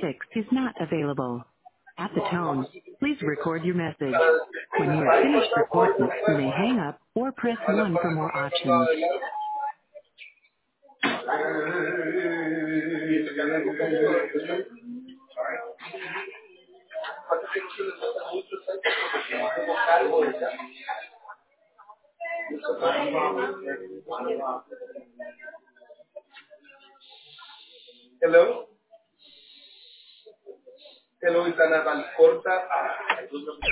6 is not available. At the tone, please record your message. When you have finished recording, you may hang up or press 1 for more options. Hello. Hello, Itana Valcorta.